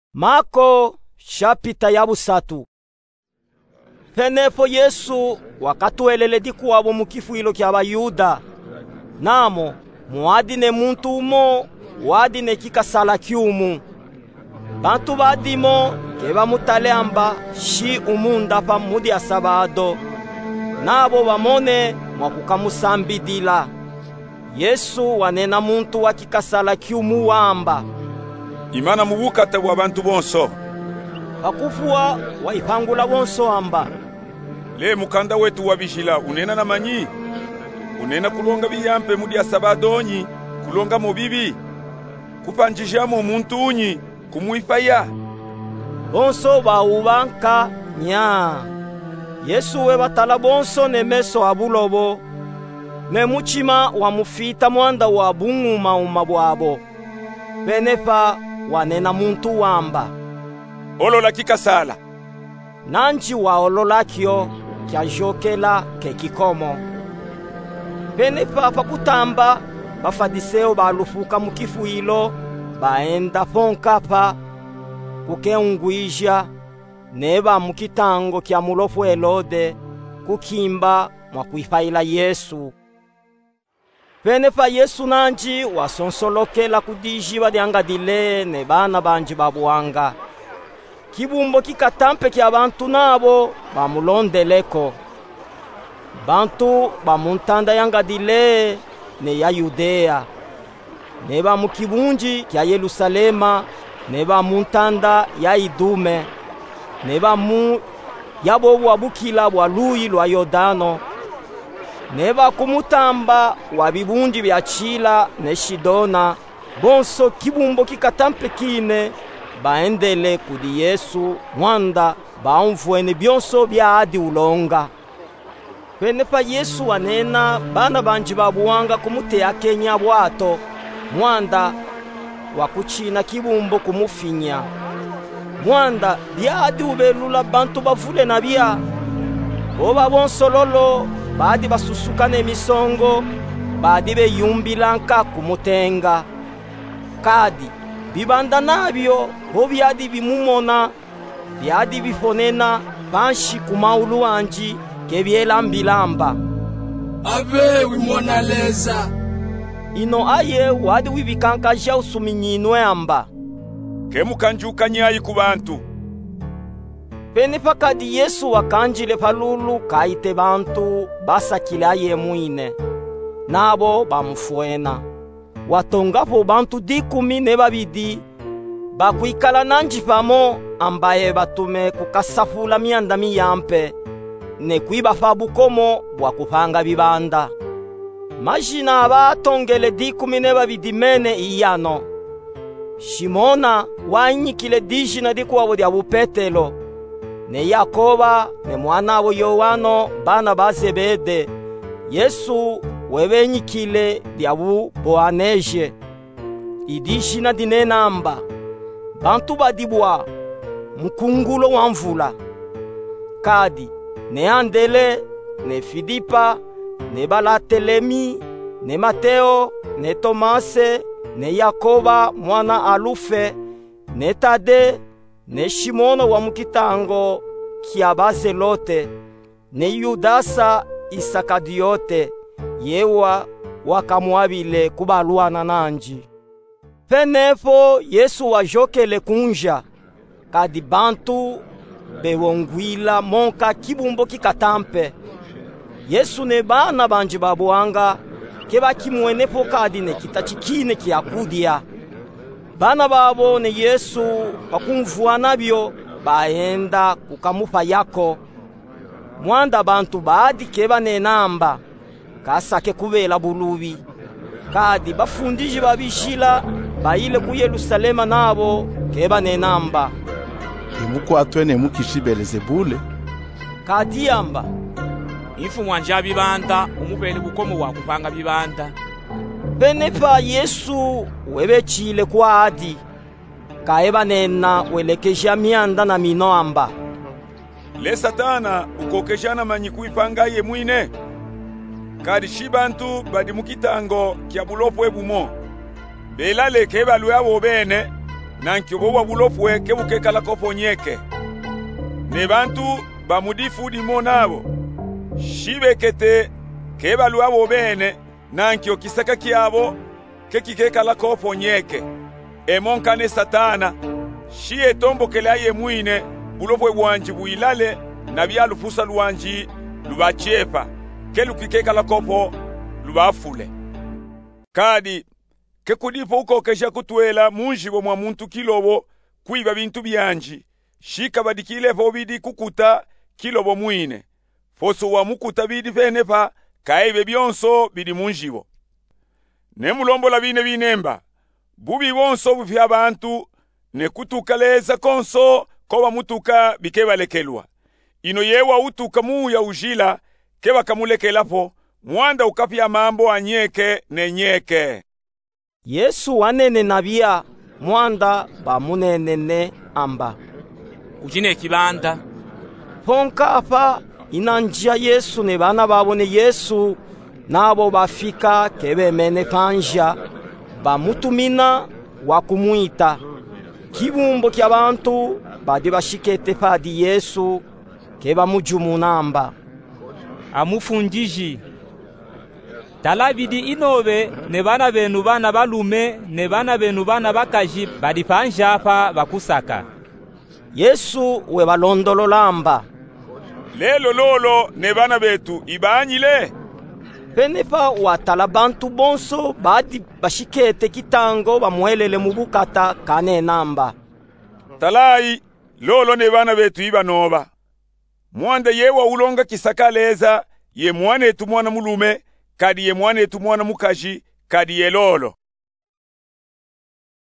Mako shapita ya busatu. Penefo Yesu wakatuelele dikuwabo mukifuilo kya Bayuda. Namo muadine muntu umo wadine kikasala kyumu. Bantu badimo keba mutaleamba shi umunda pa mudi ya sabado. Nabo bamone mwakukamusambidila. Yesu wanena muntu wa kikasala kyumu wamba. Imana mubukata bwa bantu bonso. Pakufuwa waipangula bonso amba. Le mukanda wetu wabishila unena na manyi. Unena kulonga biyampe mudi ya sabadonyi, kulonga mobibi. Kupanjishamo muntu unyi, kumuifaya. Bonso baubanka nya. Yesu we batala bonso ne meso abulobo. Ne muchima wa mufita mwanda wa bungu maumabwabo. Penefa wanena muntu wamba. Olola kikasala. Nanji wa olola kyo kya jokela kekikomo. Penefa pakutamba bafadiseo balufuka mukifuilo baenda fonkapa kukeungwisha neba mukitango kya mulofu Elode kukimba mwakuifaila Yesu. Penefa Yesu nanji wasonsolokela kudijiba diangadile ne bana banji babuanga. Kibumbo kikatampe kya bantu nabo bamulondeleko. Bantu bamuntanda yangadile ne ya Yudea. Neba mukibunji kya Yerusalema neba muntanda ya Idume. Neba mu yabo wabukila bwa luyi lwa Yordano. Neba kumutamba wa bibunji bya Chila ne Shidona. Bonso kibumbo kikatampe kine baendele kudi Yesu mwanda baumfuene byonso bya adi ulonga. Penefa Yesu wanena bana banji babuwanga kumutea kenya bwato mwanda wakuchina kibumbo kumufinya. Mwanda bya adi ubelula bantu bavule na bya. Oba bonso lolo badi basusukane misongo badi beyumbilanka kumutenga. Kadi bibanda nabyo ho byadi bimumona byadi bifonena banshi kumaulu anji kebyelamba. Abe wimona leza. Ino aye wadi wibikanka ja usuminyinwe amba. Kemukanjuka nyayi ku bantu. Penefa kadi Yesu wakanjile palulu kaite bantu basakila ye muine. Nabo bamufuena. Watongapo bantu 12 bakuikala nanji pamo ambaye batume kukasafula mianda miyampe ne kuiba fabukomo bwa kupanga bibanda. Majina abatongele 12 mene iyano. Shimona wanyikile dijina dikuwabo dia bupetelo. Ne Yakoba ne mwana wa Yohano bana ba Zebede. Yesu webenyikile diabu Boaneje. Idishina dinenamba. Bantu badibwa mukungulo wa mvula. Kadi ne Andele ne Filipa ne Balatelemi ne Mateo ne Tomase ne Yakoba mwana Alufe ne Tade ne Shimono wa mukitango kia Bazelote ne Yudasa Isakadiote yewa wakamuabile kubaluana nanji. Penefo Yesu wajokele kunja kadi bantu bewongwila monka kibumbo kikatampe. Yesu ne bana banji babuanga keba kimwenepo kadi ne kitachikine kiakudia. Bana babo ne Yesu bakumvua nabyo baenda kukamupa yako. Mwanda bantu baadi keba nenamba kasake kubela bulubi. Kadi bafundiji babishila baile ku Yerusalema nabo keba nenamba. Imuko atwene mukishi Belzebule. Kadi amba. Ifu mwanja bibanda umupeli bukomo wa kupanga bibanda. Penefa Yesu webechile kwa adi. Kaeba nena welekeja mianda na mino amba. Le Satana ukokeshana manyi kuipanga ye mwine. Kadi shibantu badi mukitango kya bulofu ebumo. Belale keba luya bene nankyo bowa bulofwe kebukekala koponyeke. Ne bantu bamudifu dimo nabo shibekete kebalu abo bene nankyo kisaka kyabo kekikekala koponyeke. Emonkane Satana shiye tombokela ye mwine bulofwe bwanji builale na byalufusa lwanji lubachepa kelukikekala kopo lubafule. Kadi kekudipo uko kesha kutwela munjibo mwa muntu kilobo kuiba bintu byanji shika badikile po bidi kukuta kilobo mwine foso wa mukuta bidi fenepa kaibe byonso bidi munjibo. Nemulombola bine binemba bubi bonso bufya abantu ne kutukaleza konso koba mutuka bikebalekelwa. Ino yewa utuka muya ujila keba kamulekelapo mwanda ukapya mambo anyeke nenyeke. Yesu wanene nabia mwanda bamunenene amba ujine kibanda ponka apa inanjia Yesu ne bana babone Yesu nabo bafika kebemene panja bamutumina wakumuita kibumbo kya bantu badi bashikete padi Yesu keba mujumunamba amufunjiji talabidi inobe ne bana benu bana balume ne bana benu bana bakaji badi panja apa bakusaka. Yesu we balondololamba lelo lolo ne bana betu ibanyile penepa watala bantu bonso badi bashikete kitango bamuhelele mubukata kane namba talai lolo ne bana betu ibanoba mwanda yewa ulonga kisakaleza ye mwane tu mwana mulume kadi ye mwane tu mwana mukaji kadi ye lolo